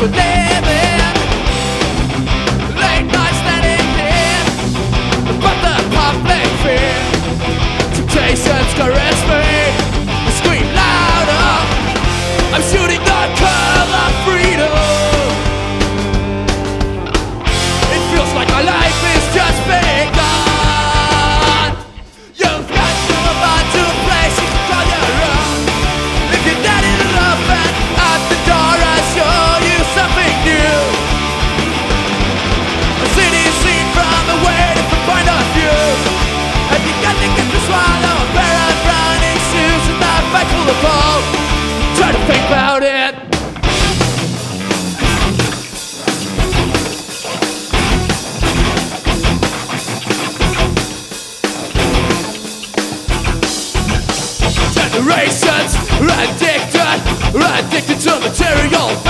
we're living. Late night standing here, but the public fear. Temptations caress me, I scream louder. I'm shooting the curl of freedom. It feels like my life is just begun. You've got to move on to a place you can call your own. If you're not in love, and at the door I show you something new. A city seen from a way different point of view. Have you got to get to swallow a pair of running shoes and a bag full of hope? Try to think about it. Generations are addicted to material